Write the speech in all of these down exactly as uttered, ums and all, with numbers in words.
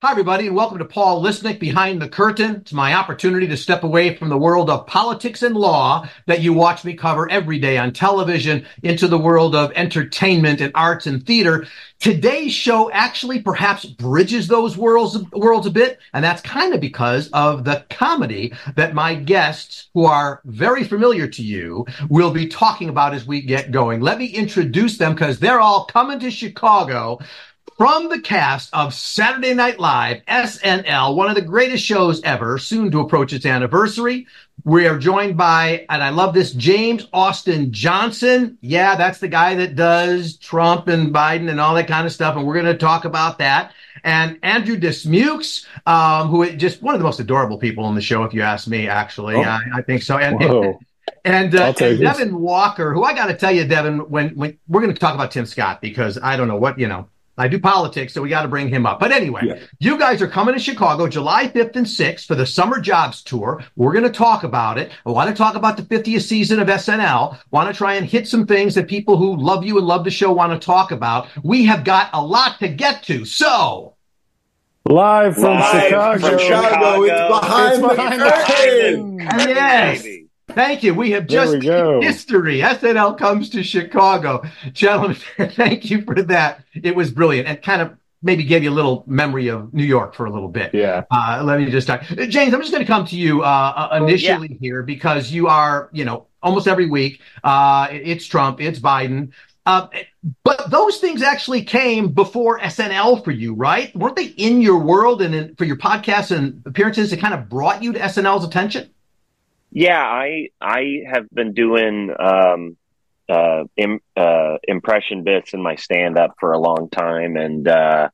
Hi, everybody, and welcome to Paul Lisnek Behind the Curtain. It's my opportunity to step away from the world of politics and law that you watch me cover every day on television into the world of entertainment and arts and theater. Today's show actually perhaps bridges those worlds, worlds a bit, and that's kind of because of the comedy that my guests, who are very familiar to you, will be talking about as we get going. Let me introduce them because they're all coming to Chicago from the cast of Saturday Night Live, S N L, one of the greatest shows ever, soon to approach its anniversary. We are joined by, and I love this, James Austin Johnson. Yeah, that's the guy that does Trump and Biden and all that kind of stuff, and we're going to talk about that. And Andrew Dismukes, um, who is just one of the most adorable people on the show, if you ask me, actually. Oh. I, I think so. And, and, and, uh, and Devin Walker, who I got to tell you, Devin, when, when we're going to talk about Tim Scott, because I don't know what, you know, I do politics, so we got to bring him up. But anyway, yeah. You guys are coming to Chicago July fifth and sixth for the Summer Jobs Tour. We're going to talk about it. I want to talk about the fiftieth season of S N L. Want to try and hit some things that people who love you and love the show want to talk about. We have got a lot to get to. So, live from live Chicago. From Chicago. It's behind, it's behind the curtain. Yes. Baby. Thank you. We have just we history. S N L comes to Chicago. Gentlemen, thank you for that. It was brilliant and kind of maybe gave you a little memory of New York for a little bit. Yeah. Uh, let me just talk. James, I'm just going to come to you uh, initially yeah. here because you are, you know, almost every week. Uh, it's Trump, it's Biden. Uh, but those things actually came before S N L for you, right? Weren't they in your world and in, for your podcasts and appearances? It kind of brought you to S N L's attention? Yeah, I I have been doing um, uh, im, uh, impression bits in my stand-up for a long time, and uh,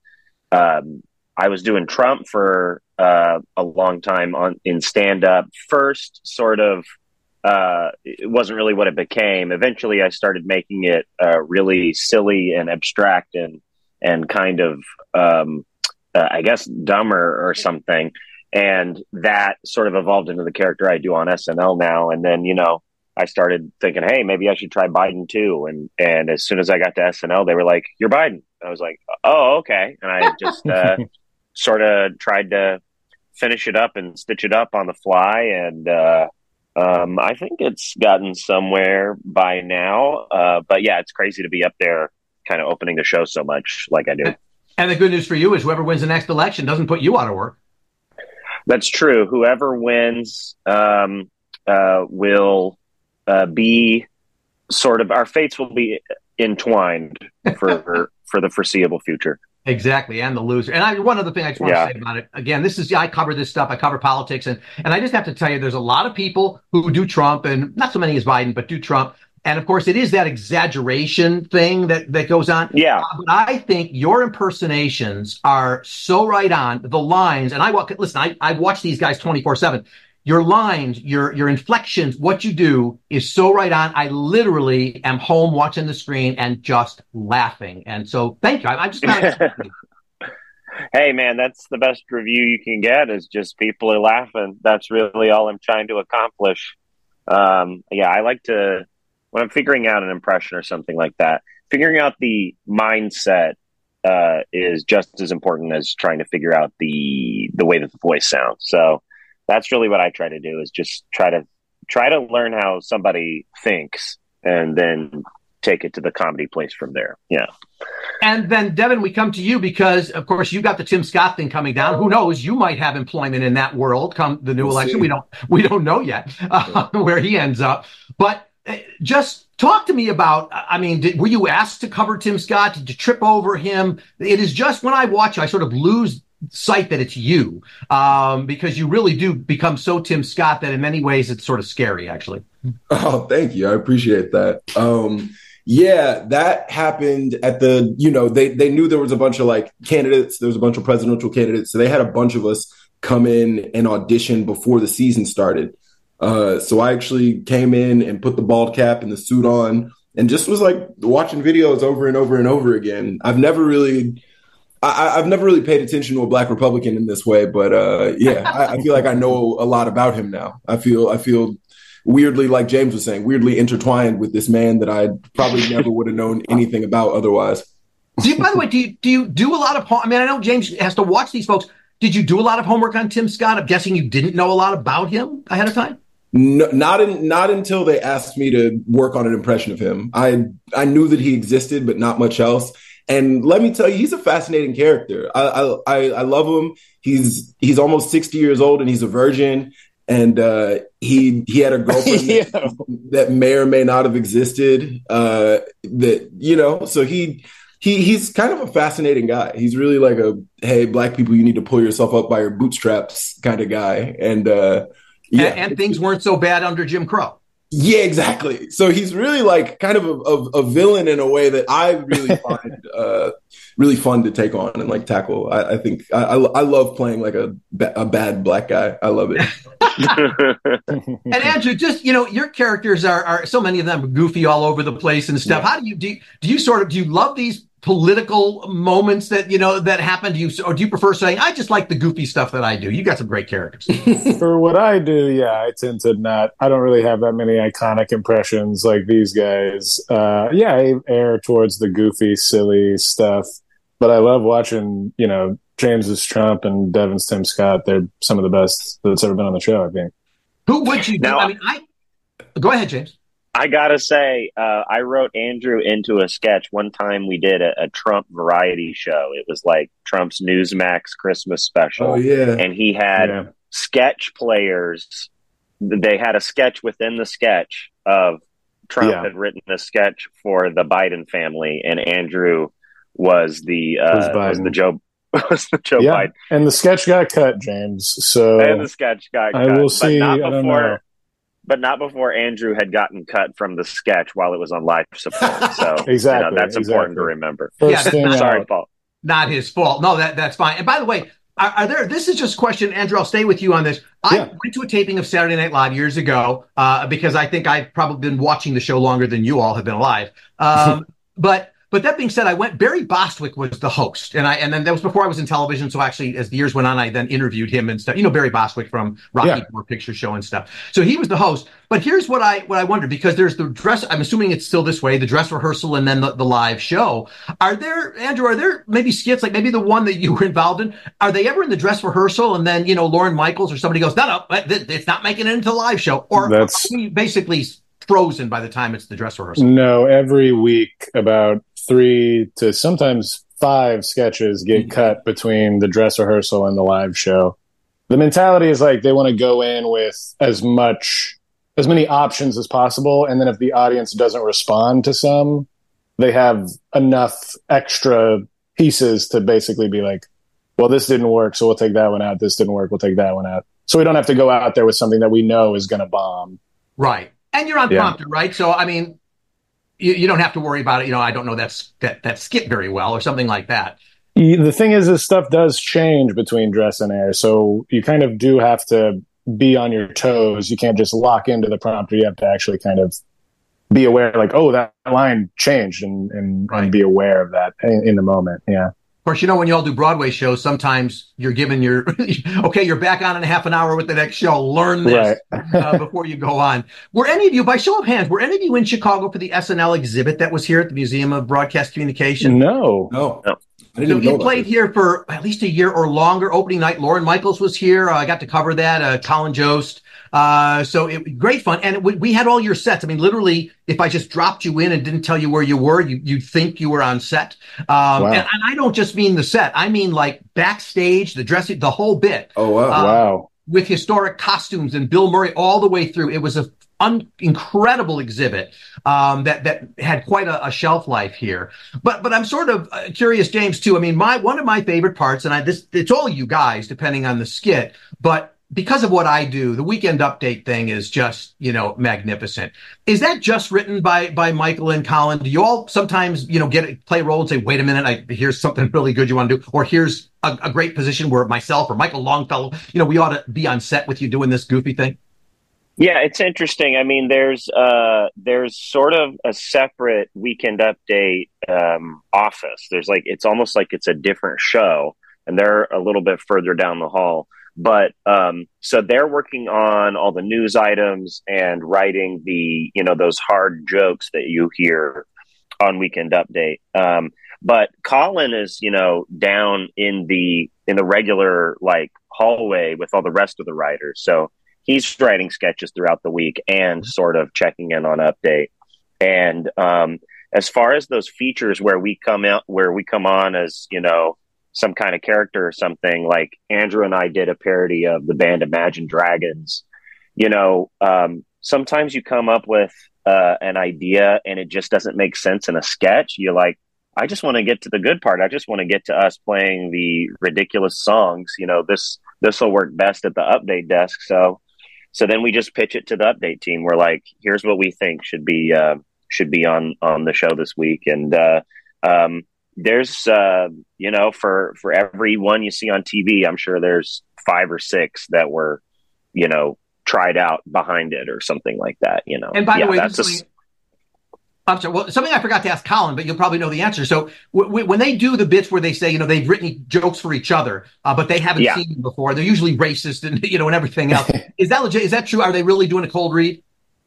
um, I was doing Trump for uh, a long time on in stand-up. First, sort of, uh, it wasn't really what it became. Eventually, I started making it uh, really silly and abstract and and kind of, um, uh, I guess, dumber or something. And that sort of evolved into the character I do on S N L now. And then, you know, I started thinking, hey, maybe I should try Biden too. And and as soon as I got to S N L, they were like, you're Biden. I was like, oh, okay. And I just uh, sort of tried to finish it up and stitch it up on the fly. And uh, um, I think it's gotten somewhere by now. Uh, but yeah, it's crazy to be up there kind of opening the show so much like I do. And the good news for you is whoever wins the next election doesn't put you out of work. That's true. Whoever wins um, uh, will uh, be sort of, our fates will be entwined for for the foreseeable future. Exactly, and the loser. And I, one other thing I just want yeah. to say about it. Again, this is, I cover this stuff. I cover politics. And, and I just have to tell you, there's a lot of people who do Trump, and not so many as Biden, but do Trump. And of course, it is that exaggeration thing that, that goes on. Yeah. Uh, but I think your impersonations are so right on. The lines, and I walk, listen, I, I watch these guys twenty-four seven. Your lines, your your inflections, what you do is so right on. I literally am home watching the screen and just laughing. And so thank you. I, I'm just kind of Hey, man, that's the best review you can get is just people are laughing. That's really all I'm trying to accomplish. Um, yeah, I like to... When I'm figuring out an impression or something like that, figuring out the mindset uh, is just as important as trying to figure out the the way that the voice sounds. So that's really what I try to do is just try to try to learn how somebody thinks and then take it to the comedy place from there. Yeah. And then, Devin, we come to you because, of course, you got the Tim Scott thing coming down. Who knows? You might have employment in that world come the new we'll election. See. We don't we don't know yet uh, where he ends up. But just talk to me about, I mean, did, were you asked to cover Tim Scott? Did you trip over him? It is just when I watch, I sort of lose sight that it's you um, because you really do become so Tim Scott that in many ways it's sort of scary, actually. Oh, thank you. I appreciate that. Um, yeah, that happened at the, you know, they, they knew there was a bunch of like candidates. There was a bunch of presidential candidates. So they had a bunch of us come in and audition before the season started. Uh, so I actually came in and put the bald cap and the suit on and just was like watching videos over and over and over again. I've never really, I, I've never really paid attention to a Black Republican in this way, but uh, yeah, I, I feel like I know a lot about him now. I feel, I feel weirdly, like James was saying, weirdly intertwined with this man that I probably never would have known anything about otherwise. Do you, by the way, do you do you do a lot of? I mean, I know James has to watch these folks. did you do a lot of homework on Tim Scott? I'm guessing you didn't know a lot about him ahead of time. No, not in, not until they asked me to work on an impression of him. I I knew that he existed, but not much else. And let me tell you, he's a fascinating character. I I, I love him. He's he's almost sixty years old and he's a virgin. And uh, he he had a girlfriend yeah. that, that may or may not have existed. Uh, that you know, so he he he's kind of a fascinating guy. He's really like a hey, black people, you need to pull yourself up by your bootstraps kind of guy. And uh, yeah, and, and things weren't so bad under Jim Crow. Yeah, exactly. So he's really like kind of a, a, a villain in a way that I really find uh, really fun to take on and like tackle. I, I think I, I, I love playing like a, a bad black guy. I love it. And Andrew, just, you know, your characters are, are so many of them are goofy all over the place and stuff. Yeah. How do you, do you, do you sort of, do you love these political moments that, you know, that happen to you? Or do you prefer saying, I just like the goofy stuff that I do? You got some great characters. For what I do, yeah, I tend to not, I don't really have that many iconic impressions like these guys. Uh, yeah, I err towards the goofy, silly stuff, but I love watching, you know, James's Trump and Devin's Tim Scott. They're some of the best that's ever been on the show, I think. Who would you do? Now, I mean, I, go ahead, James. I gotta say, uh, I wrote Andrew into a sketch. One time we did a, a Trump variety show. It was like Trump's Newsmax Christmas special. Oh, yeah. And he had yeah. sketch players. They had a sketch within the sketch of Trump yeah. had written a sketch for the Biden family, and Andrew was the uh, was the Joe was the Joe yeah. Biden. And the sketch got cut, James. So and the sketch got I cut. will see. But not I don't before. know. But not before Andrew had gotten cut from the sketch while it was on live support. So exactly, you know, that's exactly. important to remember. First yeah, thing sorry, out. Paul. Not his fault. No, that that's fine. And by the way, are, are there? This is just a question, Andrew. I'll stay with you on this. I yeah. went to a taping of Saturday Night Live years ago uh, because I think I've probably been watching the show longer than you all have been alive. Um, but. But that being said, I went, Barry Bostwick was the host. And I, and then that was before I was in television. So actually, as the years went on, I then interviewed him and stuff. You know, Barry Bostwick from Rocky yeah. Horror Picture Show and stuff. So he was the host. But here's what I, what I wondered, because there's the dress, I'm assuming it's still this way, the dress rehearsal and then the, the live show. Are there, Andrew, are there maybe skits, like maybe the one that you were involved in? Are they ever in the dress rehearsal? And then, you know, Lorne Michaels or somebody goes, no, no, it's not making it into the live show. Or That's... are we basically frozen by the time it's the dress rehearsal? No, every week about three to sometimes five sketches get cut between the dress rehearsal and the live show. The mentality is like they want to go in with as much, as many options as possible. And then if the audience doesn't respond to some, they have enough extra pieces to basically be like, well, this didn't work, so we'll take that one out. This didn't work, we'll take that one out. So we don't have to go out there with something that we know is going to bomb. Right. And you're on yeah. prompter, right? So, I mean, you, you don't have to worry about it. You know, I don't know that, that, that skit very well or something like that. The thing is, this stuff does change between dress and air. So you kind of do have to be on your toes. You can't just lock into the prompter. You have to actually kind of be aware, like, oh, that line changed, and, and, right. and be aware of that in, in the moment. Yeah. Of course, you know, when you all do Broadway shows, sometimes you're given your, okay, you're back on in a half an hour with the next show. Learn this right. uh, before you go on. Were any of you, by show of hands, were any of you in Chicago for the S N L exhibit that was here at the Museum of Broadcast Communication? No. No. no. I So he played here for at least a year or longer. Opening night, Lorne Michaels was here. Uh, I got to cover that. Uh, Colin Jost. Uh, so it great fun. And it, we had all your sets. I mean, literally, if I just dropped you in and didn't tell you where you were, you, you'd think you were on set. Um, wow. and, and I don't just mean the set. I mean, like backstage, the dressing, the whole bit. Oh, wow. Um, wow. With historic costumes and Bill Murray all the way through. It was a un- incredible exhibit um, that that had quite a, a shelf life here. But but I'm sort of uh, curious, James, too. I mean, my one of my favorite parts, and I this it's all you guys, depending on the skit, but because of what I do, the Weekend Update thing is just, you know, magnificent. Is that just written by by Michael and Colin? Do you all sometimes, you know, get play a role and say, wait a minute, I here's something really good you want to do, or here's a, a great position where myself or Michael Longfellow, you know, we ought to be on set with you doing this goofy thing? Yeah, it's interesting. I mean, there's uh, there's sort of a separate Weekend Update um, office. There's like, it's almost like it's a different show, and they're a little bit further down the hall. But um, so they're working on all the news items and writing the, you know, those hard jokes that you hear on Weekend Update. Um, but Colin is, you know, down in the in the regular like hallway with all the rest of the writers. So he's writing sketches throughout the week and sort of checking in on update. And um, as far as those features where we come out, where we come on as, you know, some kind of character or something, like Andrew and I did a parody of the band Imagine Dragons. You know, um, sometimes you come up with uh, an idea and it just doesn't make sense in a sketch. You're like, I just want to get to the good part. I just want to get to us playing the ridiculous songs. You know, this, this will work best at the update desk. So, so then we just pitch it to the update team. We're like, here's what we think should be, uh, should be on, on the show this week. And, uh, um, there's, uh, you know, for, for every one you see on T V, I'm sure there's five or six that were, you know, tried out behind it or something like that, you know. And by yeah, the way, that's this I'm sorry. Well, something I forgot to ask Colin, but you'll probably know the answer. So w- w- when they do the bits where they say, you know, they've written jokes for each other, uh, but they haven't yeah. seen them before, they're usually racist and, you know, and everything else. Is that legit? Is that true? Are they really doing a cold read?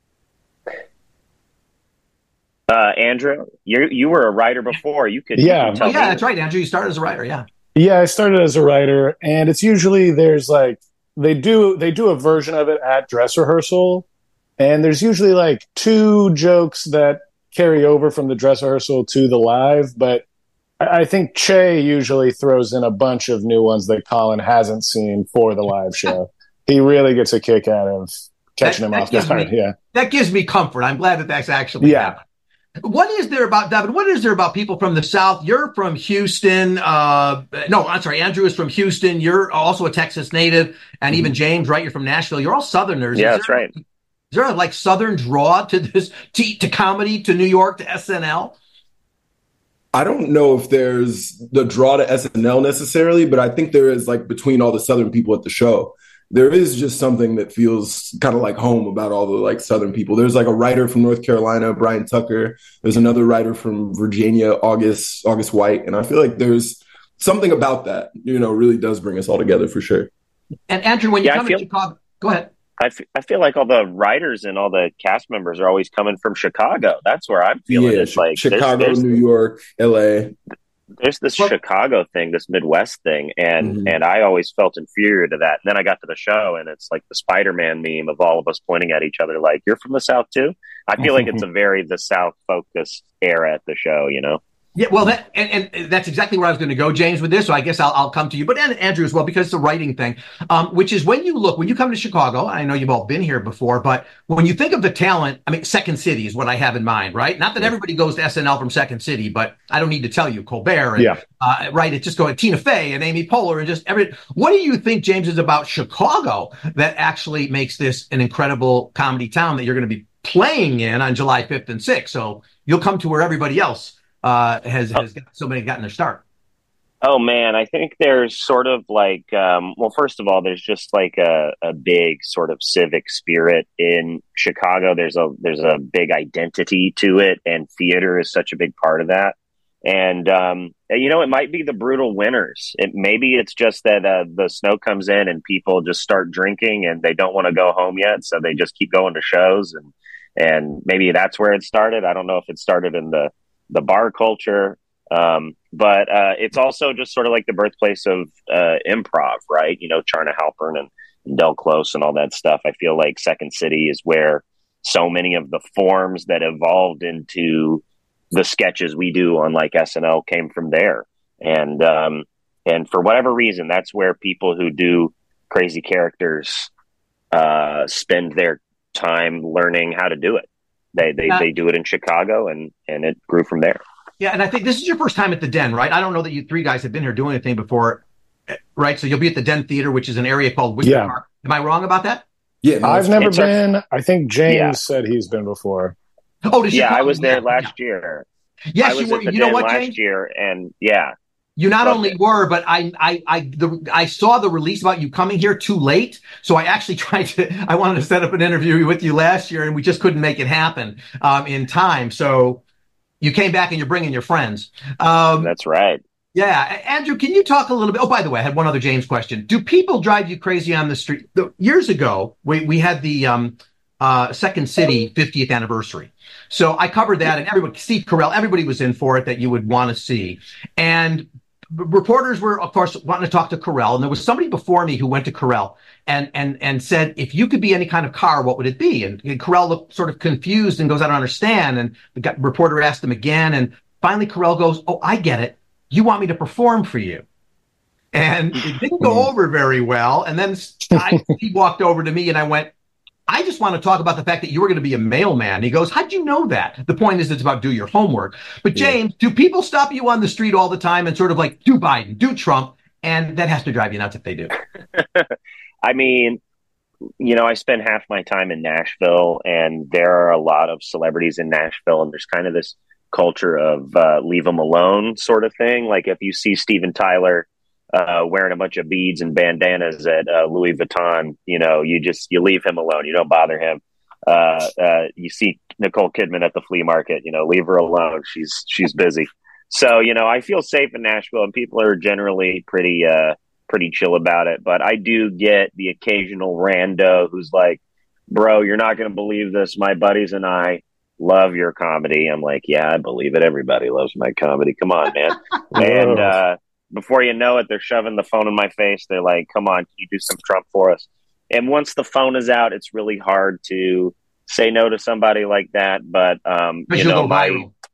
Uh, Andrew, you you were a writer before. You could, yeah, you could tell oh, yeah, me. that's right, Andrew. You started as a writer, yeah. Yeah, I started as a writer, and it's usually there's like they do they do a version of it at dress rehearsal, and there's usually like two jokes that carry over from the dress rehearsal to the live, but I, I think Che usually throws in a bunch of new ones that Colin hasn't seen for the live show. He really gets a kick out of catching That- him that off gives guard. me- Yeah, That gives me comfort. I'm glad that that's actually Yeah. happened. What is there about, David, what is there about people from the South? You're from Houston. Uh, no, I'm sorry. Andrew is from Houston. You're also a Texas native. And even James, right? You're from Nashville. You're all Southerners. Yeah, Is that's there- right. Is there a like Southern draw to this, to, to comedy, to New York, to S N L? I don't know if there's the draw to S N L necessarily, but I think there is, like, between all the Southern people at the show, there is just something that feels kind of like home about all the like Southern people. There's like a writer from North Carolina, Brian Tucker. There's another writer from Virginia, August, August White. And I feel like there's something about that, you know, really does bring us all together for sure. And Andrew, when you Yeah, I come feel- to Chicago, go ahead. I, f- I feel like all the writers and all the cast members are always coming from Chicago. That's where I'm feeling Yeah, it's Chi- like there's- Chicago, there's, New York, L A. there's this Well- Chicago thing, this Midwest thing, and Mhm. and I always felt inferior to that. And then I got to the show, and it's like the Spider-Man meme of all of us pointing at each other, like, "You're from the South too." I feel like it's a very the South focused era at the show, you know. Yeah, well, that and, and that's exactly where I was going to go, James, with this. So I guess I'll, I'll come to you, but and Andrew as well, because it's a writing thing, um, which is when you look, when you come to Chicago, I know you've all been here before, but when you think of the talent, I mean, Second City is what I have in mind, right? Not that everybody goes to S N L from Second City, but I don't need to tell you, Colbert, and, Yeah. uh, right? It's just going Tina Fey and Amy Poehler and just every. What do you think, James, is about Chicago that actually makes this an incredible comedy town that you're going to be playing in on July fifth and sixth? So you'll come to where everybody else uh, has has got so many gotten their start. Oh man, I think there's sort of like, um, well, first of all, there's just like a, a big sort of civic spirit in Chicago. There's a there's a big identity to it, and theater is such a big part of that. And um, you know, it might be the brutal winters. It maybe it's just that uh, the snow comes in and people just start drinking and they don't want to go home yet, so they just keep going to shows, and and maybe that's where it started. I don't know if it started in the the bar culture. Um, but, uh, it's also just sort of like the birthplace of, uh, improv, right? You know, Charna Halpern and, and Del Close and all that stuff. I feel like Second City is where so many of the forms that evolved into the sketches we do on like S N L came from there. And, um, and for whatever reason, that's where people who do crazy characters, uh, spend their time learning how to do it. They, they, Yeah. they do it in Chicago, and, and it grew from there. Yeah, and I think this is your first time at the Den, right? I don't know that you three guys have been here doing anything before, right? So you'll be at the Den Theater, which is an area called Winter Yeah. Park. Am I wrong about that? Yeah, no, I've it's- never it's our- been. I think James Yeah. said he's been before. Oh, to Yeah, Chicago. I was there Yeah, last year. yeah. Yes, I was you were. at the You know Den what, last James? year, and yeah, You not Loved only it. were, but I, I, I, the, I saw the release about you coming here too late. So I actually tried to. I wanted to set up an interview with you last year, and we just couldn't make it happen um, in time. So you came back, and you're bringing your friends. Um, that's right. Yeah. Andrew, can you talk a little bit? Oh, by the way, I had one other James question. Do people drive you crazy on the street? The, years ago, we, we had the um, uh, Second City fiftieth anniversary. So I covered that, and everybody, Steve Carell, everybody was in for it that you would want to see. And reporters were, of course, wanting to talk to Carell, and there was somebody before me who went to Carell and and and said, if you could be any kind of car, what would it be? And, and Carell looked sort of confused and goes, I don't understand. And the guy, reporter asked him again, and finally Carell goes, oh, I get it. You want me to perform for you. And it didn't go over very well. And then I, he walked over to me and I went, I just want to talk about the fact that you were going to be a mailman. He goes, how'd you know that? The point is, it's about do your homework. But James, yeah. do people stop you on the street all the time and sort of like, do Biden, do Trump? And that has to drive you nuts if they do. I mean, you know, I spend half my time in Nashville, and there are a lot of celebrities in Nashville, and there's kind of this culture of uh, leave them alone sort of thing. Like if you see Steven Tyler Uh, wearing a bunch of beads and bandanas at uh, Louis Vuitton, you know, you just, you leave him alone. You don't bother him. Uh, uh, you see Nicole Kidman at the flea market, you know, leave her alone. She's, she's busy. So, you know, I feel safe in Nashville, and people are generally pretty, uh, pretty chill about it. But I do get the occasional rando who's like, bro, you're not going to believe this. My buddies and I love your comedy. I'm like, yeah, I believe it. Everybody loves my comedy. Come on, man. And, uh, before you know it, they're shoving the phone in my face. They're like, come on, can you do some Trump for us? And once the phone is out, it's really hard to say no to somebody like that. But, um, you know, my,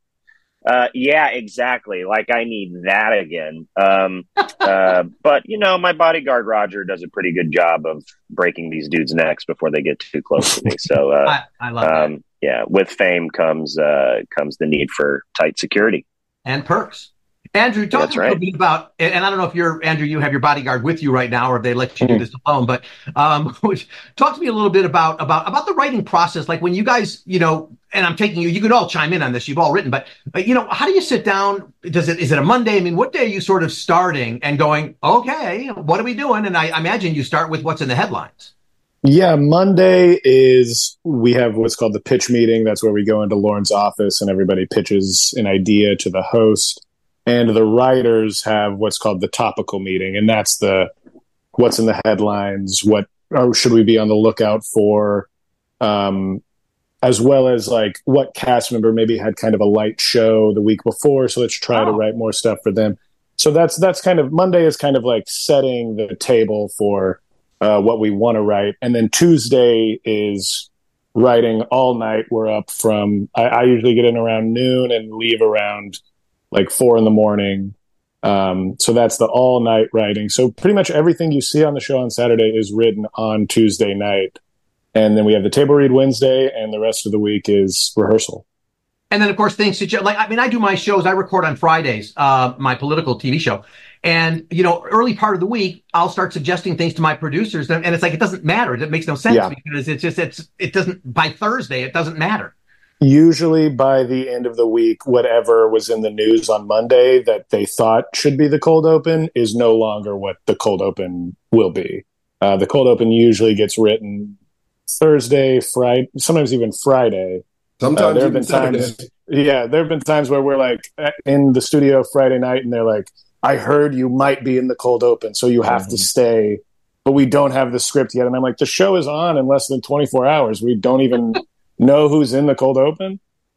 uh, yeah, exactly. Like I need that again. Um, uh, but, you know, my bodyguard, Roger, does a pretty good job of breaking these dudes' necks before they get too close to me. So, uh, I, I love um, that. Yeah, with fame comes, uh, comes the need for tight security. And perks. Andrew, talk That's a little right. bit about, and I don't know if you're, Andrew, you have your bodyguard with you right now, or if they let you do this alone, but um, talk to me a little bit about, about, about the writing process. Like when you guys, you know, and I'm taking you, you could all chime in on this, you've all written, but, but you know, how do you sit down? Does it, is it a Monday? I mean, what day are you sort of starting and going, okay, what are we doing? And I, I imagine you start with what's in the headlines. Yeah, Monday is, we have what's called the pitch meeting. That's where we go into Lauren's office and everybody pitches an idea to the host. And the writers have what's called the topical meeting, and that's the what's in the headlines, what or should we be on the lookout for, um, as well as like what cast member maybe had kind of a light show the week before, so let's try oh. to write more stuff for them. So that's that's kind of Monday is kind of like setting the table for uh, what we want to write, and then Tuesday is writing all night. We're up from I, I usually get in around noon and leave around like four in the morning. Um, so that's the all night writing. So pretty much everything you see on the show on Saturday is written on Tuesday night. And then we have the table read Wednesday, and the rest of the week is rehearsal. And then of course things suggest, like, I mean, I do my shows, I record on Fridays, uh, my political T V show. And, you know, early part of the week, I'll start suggesting things to my producers. And it's like, it doesn't matter. It makes no sense yeah. because it's just, it's, it doesn't, by Thursday, it doesn't matter. Usually by the end of the week, whatever was in the news on Monday that they thought should be the cold open is no longer what the cold open will be. Uh, the cold open usually gets written Thursday, Friday, sometimes even Friday. Sometimes uh, there have even been times, Saturday. Yeah, there have been times where we're like in the studio Friday night and they're like, I heard you might be in the cold open, so you have mm-hmm. to stay, but we don't have the script yet. And I'm like, the show is on in less than twenty-four hours. We don't even know who's in the cold open.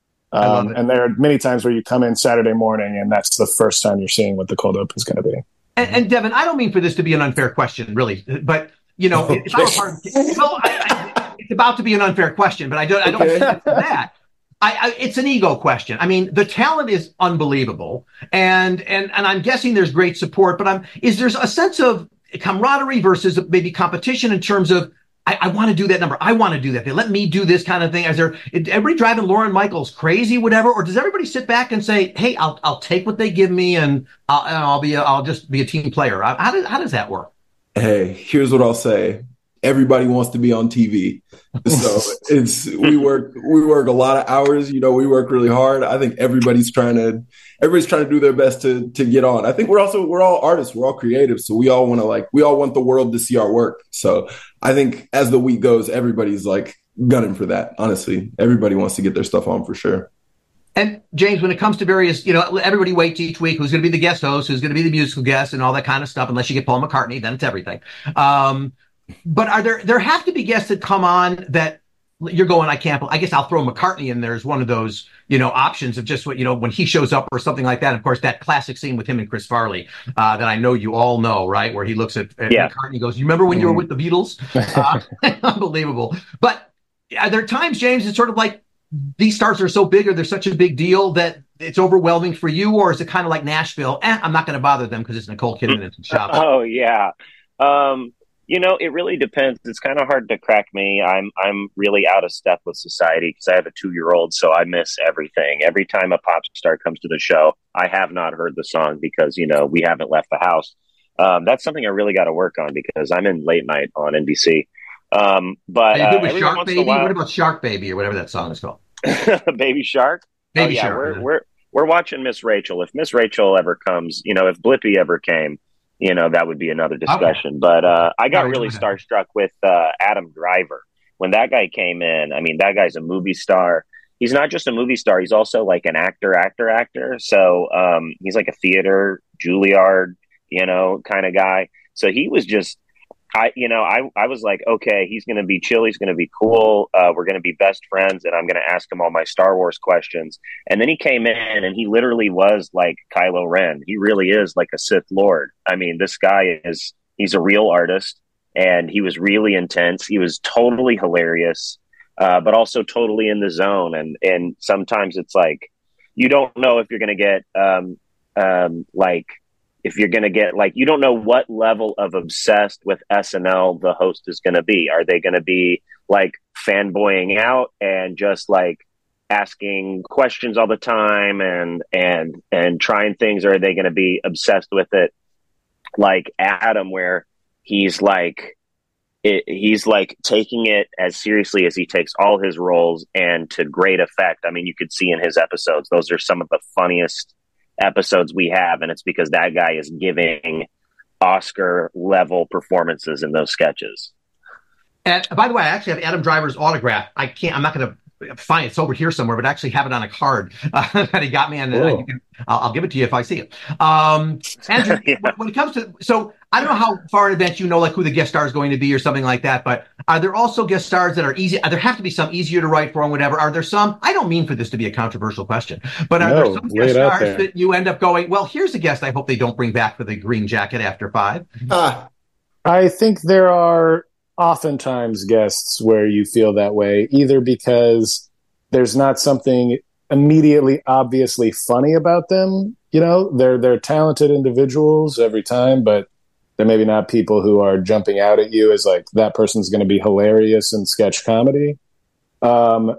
Um, and there are many times where you come in Saturday morning and that's the first time you're seeing what the cold open is going to be. And, and Devin, I don't mean for this to be an unfair question, really, but you know, okay. if I were part of, well, I, I, it's about to be an unfair question, but I don't, I don't okay. think it's that. I, I, it's an ego question. I mean, the talent is unbelievable, and and and I'm guessing there's great support. But I'm is there a sense of camaraderie versus maybe competition in terms of I, I want to do that number. I want to do that. They let me do this kind of thing. Is there is everybody driving Lauren Michaels crazy, whatever, or does everybody sit back and say, "Hey, I'll I'll take what they give me, and I'll, and I'll be a, I'll just be a team player." How does how does that work? Hey, here's what I'll say. Everybody wants to be on T V. So it's, we work, we work a lot of hours, you know, we work really hard. I think everybody's trying to, everybody's trying to do their best to, to get on. I think we're also, we're all artists. We're all creative. So we all want to like, we all want the world to see our work. So I think as the week goes, everybody's like gunning for that. Honestly, everybody wants to get their stuff on for sure. And James, when it comes to various, you know, everybody waits each week who's going to be the guest host, who's going to be the musical guest and all that kind of stuff. Unless you get Paul McCartney, then it's everything. Um, But are there, there have to be guests that come on that you're going, I can't, I guess I'll throw McCartney in there as one of those, you know, options of just what, you know, when he shows up or something like that. And of course, that classic scene with him and Chris Farley uh, that I know you all know, right? Where he looks at, at Yeah. McCartney and goes, you remember when you were with the Beatles? Uh, unbelievable. But are there times, James, it's sort of like these stars are so big or they're such a big deal that it's overwhelming for you? Or is it kind of like Nashville? Eh, I'm not going to bother them because it's Nicole Kidman and Shop. Oh, yeah. Um, You know, it really depends. It's kind of hard to crack me. I'm I'm really out of step with society because I have a two-year-old, so I miss everything. Every time a pop star comes to the show, I have not heard the song because, you know, we haven't left the house. Um, that's something I really got to work on because I'm in late night on N B C. Um, but Are you good uh, with every Shark once in a Baby? while- What about Shark Baby or whatever that song is called? Baby Shark? Baby oh, yeah, Shark. We're, yeah. we're, we're watching Miss Rachel. If Miss Rachel ever comes, you know, if Blippi ever came, you know, that would be another discussion. But uh, I got Sorry, really go ahead. starstruck with uh, Adam Driver. When that guy came in, I mean, that guy's a movie star. He's not just a movie star. He's also like an actor, actor, actor. So um, he's like a theater, Juilliard, you know, kind of guy. So he was just, I, you know, I, I was like, okay, he's going to be chill. He's going to be cool. Uh, we're going to be best friends. And I'm going to ask him all my Star Wars questions. And then he came in and he literally was like Kylo Ren. He really is like a Sith Lord. I mean, this guy is, he's a real artist and he was really intense. He was totally hilarious, uh, but also totally in the zone. And, and sometimes it's like, you don't know if you're going to get, um, um, like, if you're going to get like, you don't know what level of obsessed with S N L the host is going to be. Are they going to be like fanboying out and just like asking questions all the time and, and, and trying things? Or are they going to be obsessed with it? Like Adam, where he's like, it, he's like taking it as seriously as he takes all his roles and to great effect. I mean, you could see in his episodes, those are some of the funniest episodes we have, and it's because that guy is giving Oscar level performances in those sketches. And by the way, I actually have Adam Driver's autograph. I can't, I'm not going to find it. It's over here somewhere, but I actually have it on a card uh, that he got me. And uh, you can, I'll, I'll give it to you if I see it. Um, Andrew, Yeah. when, when it comes to, so I don't know how far in advance you know, like who the guest star is going to be or something like that, but are there also guest stars that are easy? There have to be some easier to write for and whatever. Are there some, I don't mean for this to be a controversial question, but are No, there some lay guest it out stars there. that you end up going, well, here's a guest I hope they don't bring back for the green jacket after five? Ah, I think there are oftentimes guests where you feel that way, either because there's not something immediately obviously funny about them. You know, they're they're talented individuals every time, but they're maybe not people who are jumping out at you as like that person's going to be hilarious in sketch comedy. Um,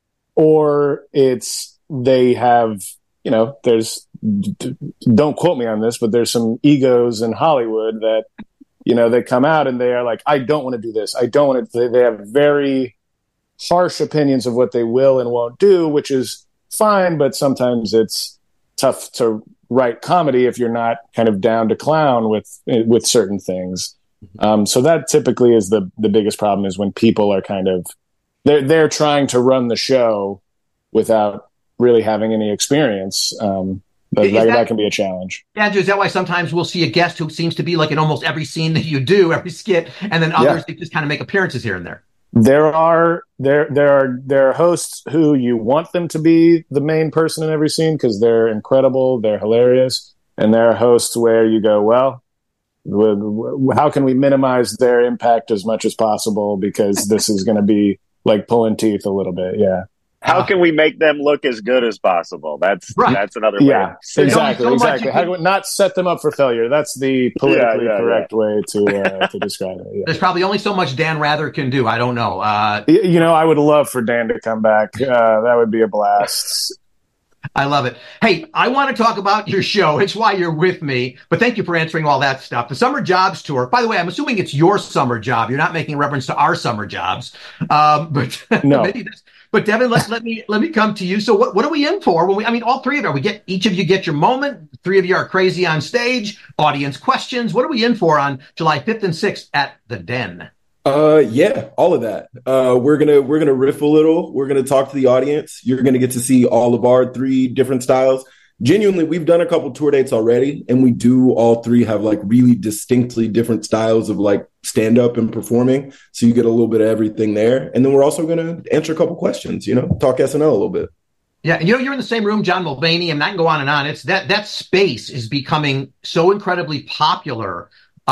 or it's they have, you know, there's don't quote me on this, but there's some egos in Hollywood that, you know, they come out and they are like, I don't want to do this. I don't want to. They have very harsh opinions of what they will and won't do, which is fine, but sometimes it's tough to write comedy if you're not kind of down to clown with with certain things. Um, so that typically is the the biggest problem, is when people are kind of they're they're trying to run the show without really having any experience. Um, but Is that, that- that can be a challenge. Andrew, is that why sometimes we'll see a guest who seems to be like in almost every scene that you do, every skit, and then others that just kind of make appearances here and there? There are there there are there are hosts who you want them to be the main person in every scene because they're incredible, they're hilarious, and there are hosts where you go, well, w- w- how can we minimize their impact as much as possible because this is going to be like pulling teeth a little bit, yeah. How Uh, can we make them look as good as possible? That's Right. that's another way. Yeah, of saying it. exactly, so much exactly. you How can- can we not set them up for failure? That's the politically Yeah, yeah, correct way to uh, to describe it. Yeah. There's probably only so much Dan Rather can do. I don't know. Uh, Y- You know, I would love for Dan to come back. Uh, that would be a blast. I love it. Hey, I want to talk about your show. It's why you're with me. But thank you for answering all that stuff. The Summer Jobs Tour. By the way, I'm assuming it's your summer job. You're not making reference to our summer jobs. Um, but No. maybe that's, but Devin, let, let me let me come to you. So what, what are we in for? When we, I mean, all three of you, we get each of you get your moment. Three of you are crazy on stage. Audience questions. What are we in for on July fifth and sixth at the Den? Uh, yeah, all of that. Uh, we're gonna we're gonna riff a little. We're gonna talk to the audience. You're gonna get to see all of our three different styles. Genuinely, we've done a couple tour dates already, and we do all three have like really distinctly different styles of like stand up and performing. So you get a little bit of everything there. And then we're also going to answer a couple questions, you know, talk S N L a little bit. Yeah, and you know, you're in the same room, John Mulvaney, and I can go on and on. It's that that space is becoming so incredibly popular.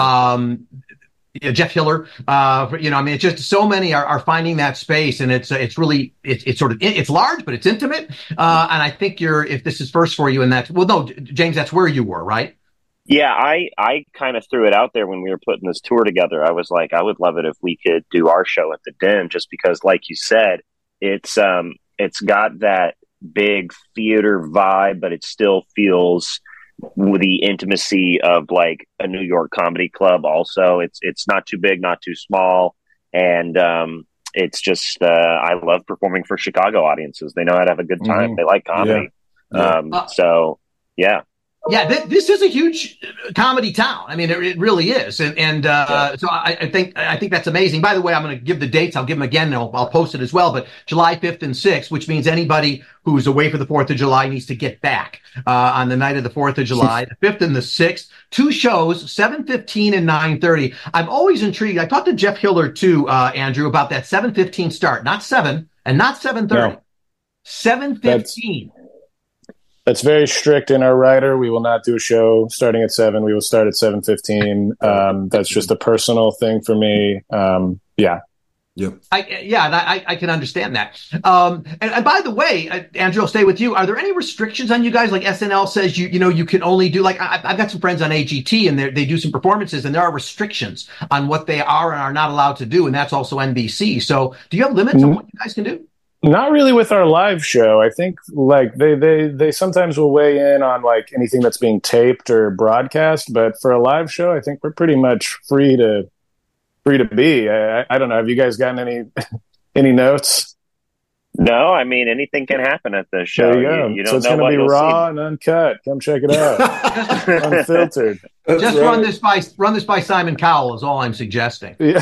Um, yeah, Jeff Hiller, uh, you know, I mean, it's just so many are, are finding that space, and it's uh, it's really it's it's sort of it's large, but it's intimate. Uh, and I think you're if this is first for you, and that's well, no, James, that's where you were, right? Yeah, I, I kind of threw it out there when we were putting this tour together. I was like, I would love it if we could do our show at the Den, just because, like you said, it's um it's got that big theater vibe, but it still feels with the intimacy of like a New York comedy club. Also, it's it's not too big, not too small, and um, it's just uh, I love performing for Chicago audiences. They know how to have a good time. Mm-hmm. They like comedy, yeah. Yeah. Um, uh, so yeah. Yeah, th- this is a huge comedy town. I mean, it, it really is, and and uh, yeah. so I, I think I think that's amazing. By the way, I'm going to give the dates. I'll give them again. I'll, I'll post it as well. But July fifth and sixth, which means anybody who's away for the fourth of July needs to get back uh, on the night of the fourth of July, the fifth and the sixth. Two shows, seven fifteen and nine thirty. I'm always intrigued. I talked to Jeff Hiller too, uh, Andrew, about that seven fifteen start, not seven and not seven thirty, no. seven fifteen. That's very strict in our writer. We will not do a show starting at seven. We will start at seven fifteen. Um, that's just a personal thing for me. Um, yeah. Yep. I, yeah, I, I can understand that. Um, and, and by the way, uh, Andrew, I'll stay with you. Are there any restrictions on you guys? Like S N L says, you you know, you can only do like I, I've got some friends on A G T, and they do some performances, and there are restrictions on what they are and are not allowed to do, and that's also N B C. So, do you have limits mm-hmm. on what you guys can do? Not really with our live show. I think like they, they, they sometimes will weigh in on like anything that's being taped or broadcast, but for a live show, I think we're pretty much free to free to be. I, I don't know. Have you guys gotten any any notes? No, I mean anything can happen at the show. There you go. You, you don't so it's know going to be raw see. and uncut. Come check it out, unfiltered. That's Just right. run this by run this by Simon Cowell is all I'm suggesting. Yeah.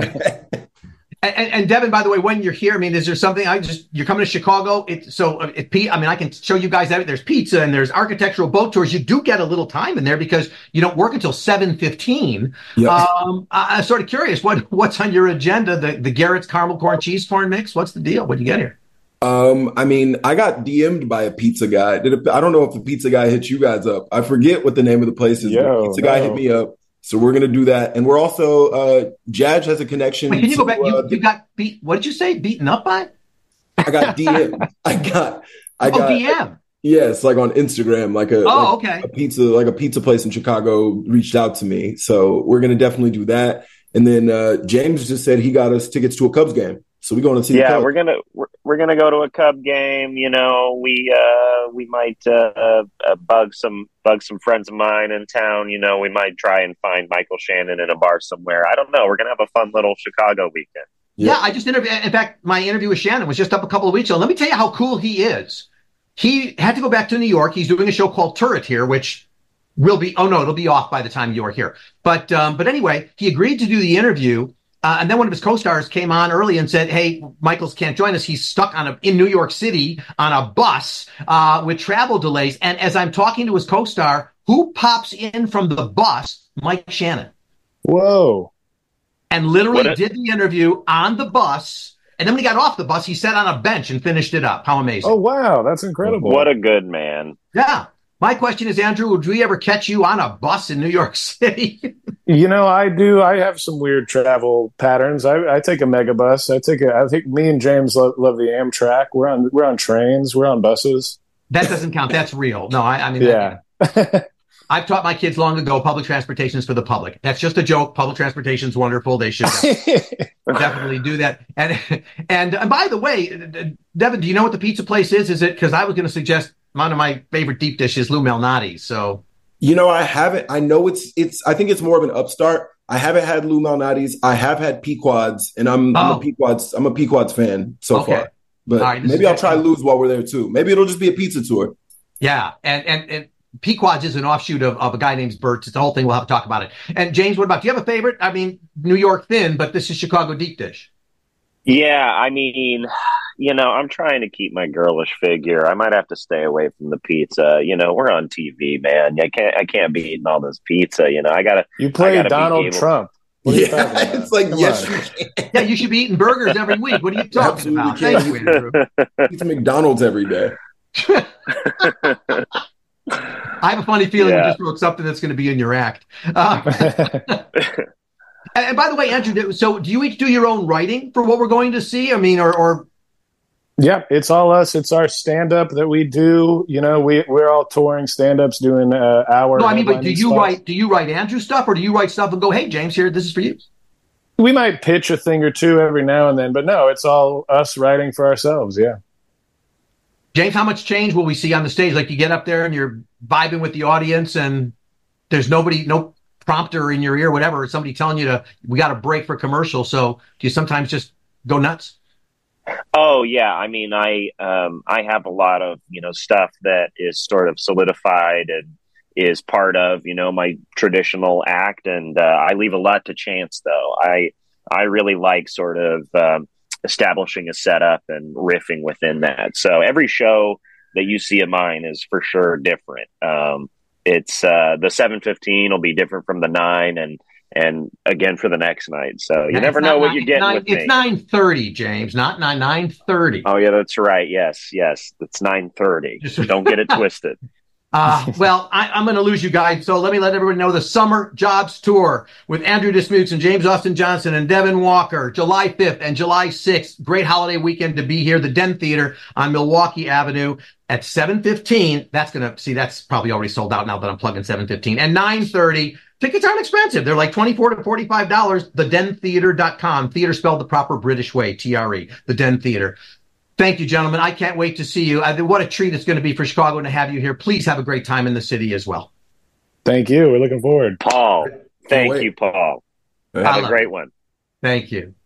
Um, And, and Devin, by the way, when you're here, I mean, is there something I just, you're coming to Chicago. It, so it, I mean, I can show you guys that there's pizza and there's architectural boat tours. You do get a little time in there because you don't work until seven fifteen. Yep. Um, I, I'm sort of curious what, what's on your agenda? The, the Garrett's caramel corn cheese corn mix. What's the deal? What'd you get here? Um, I mean, I got D M'd by a pizza guy. Did it, I don't know if a pizza guy hit you guys up. I forget what the name of the place is. Yo, pizza no. guy hit me up. So we're going to do that. And we're also, uh, Judge has a connection. Wait, can you to, go back? You, uh, you got beat. What did you say? Beaten up by? I got D M. I got, I got. Oh, D M. Yes. Like on Instagram, like a, oh, like okay. a pizza, like a pizza place in Chicago reached out to me. So we're going to definitely do that. And then, uh, James just said he got us tickets to a Cubs game. So we're going to see. Yeah, the Cubs. we're gonna we're, we're gonna go to a Cub game. You know, we uh, we might uh, uh, bug some bug some friends of mine in town. You know, we might try and find Michael Shannon in a bar somewhere. I don't know. We're gonna have a fun little Chicago weekend. Yeah, yeah I just interviewed. In fact, my interview with Shannon was just up a couple of weeks ago. Let me tell you how cool he is. He had to go back to New York. He's doing a show called Turret here, which will be oh no, it'll be off by the time you're here. But um, but anyway, he agreed to do the interview. Uh, and then one of his co-stars came on early and said, hey, Michaels can't join us. He's stuck on a, in New York City on a bus uh, with travel delays. And as I'm talking to his co-star, who pops in from the bus? Mike Shannon. Whoa. And literally did the interview on the bus. And then when he got off the bus, he sat on a bench and finished it up. How amazing. Oh, wow. That's incredible. What a good man. Yeah. My question is, Andrew, would we ever catch you on a bus in New York City? You know, I do. I have some weird travel patterns. I, I take a mega bus. I take a. I think me and James love, love the Amtrak. We're on. We're on trains. We're on buses. That doesn't count. That's real. No, I, I mean, yeah. That, I've taught my kids long ago. Public transportation is for the public. That's just a joke. Public transportation is wonderful. They should definitely do that. And and and by the way, Devin, do you know what the pizza place is? Is it because I was going to suggest one of my favorite deep dishes, Lou Malnati's. So. You know, I haven't. I know it's it's. I think it's more of an upstart. I haven't had Lou Malnati's. I have had Pequod's, and I'm, oh. I'm a Pequod's. I'm a Pequod's fan so okay. far. But right, maybe I'll try Lou's while we're there too. Maybe it'll just be a pizza tour. Yeah, and and and Pequod's is an offshoot of, of a guy named Bert's. It's the whole thing. We'll have to talk about it. And James, what about? Do you have a favorite? I mean, New York thin, but this is Chicago deep dish. Yeah, I mean, you know, I'm trying to keep my girlish figure. I might have to stay away from the pizza. You know, we're on T V, man. I can't, I can't be eating all this pizza. You know, I gotta. You play gotta Donald Trump. What are you Yeah, talking about? it's like, Come yes, on. you can. Yeah, you should be eating burgers every week. What are you talking Absolutely about? can. Thank you, Andrew. Eat McDonald's every day. I have a funny feeling Yeah. you just wrote something that's going to be in your act. Uh, and, and by the way, Andrew, so do you each do your own writing for what we're going to see? I mean, or, or Yep, it's all us. It's our stand-up that we do. You know, we we're all touring stand-ups, doing uh, our. no, I mean, but do headlining you spots. write? Do you write Andrew stuff, or do you write stuff and go, "Hey, James, here, this is for you"? We might pitch a thing or two every now and then, but no, it's all us writing for ourselves. Yeah. James, how much change will we see on the stage? Like you get up there and you're vibing with the audience, and there's nobody, no prompter in your ear, whatever. Somebody telling you to, we got a break for commercial. So do you sometimes just go nuts? Oh yeah, I mean, I um, I have a lot of you know stuff that is sort of solidified and is part of you know my traditional act, and uh, I leave a lot to chance. Though I I really like sort of um, establishing a setup and riffing within that. So every show that you see of mine is for sure different. Um, it's uh, the seven fifteen will be different from the nine, and and again for the next night. So you Yeah, never it's know not what nine- you're getting nine, with it's me. nine thirty, James, not nine nine thirty. Oh yeah, that's right. Yes, yes, it's nine thirty. Just- Don't get it twisted. Uh, well, I, I'm going to lose you guys. So let me let everybody know the Summer Jobs Tour with Andrew Dismukes and James Austin Johnson and Devin Walker, July fifth and July sixth. Great holiday weekend to be here. The Den Theater on Milwaukee Avenue at seven fifteen. That's going to, see, that's probably already sold out now that I'm plugging seven fifteen. And nine thirty. Tickets aren't expensive. They're like twenty-four to forty-five dollars. the den theater dot com. Theater spelled the proper British way, T R E. The Den Theater. Thank you, gentlemen. I can't wait to see you. I, what a treat it's going to be for Chicago to have you here. Please have a great time in the city as well. Thank you. We're looking forward. Paul, thank wait. you, Paul. Yeah. Have I a love great it. one. Thank you.